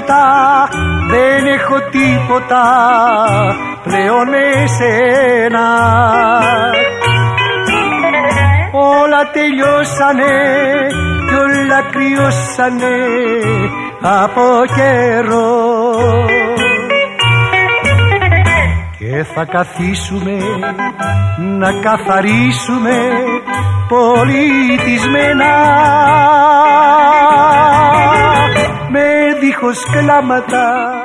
τίποτα, δεν έχω τίποτα πλέον με σένα. Όλα τελειώσανε κι όλα κρυώσανε από καιρό. Και θα καθίσουμε να καθαρίσουμε πολιτισμένα, με δίχως κλάματα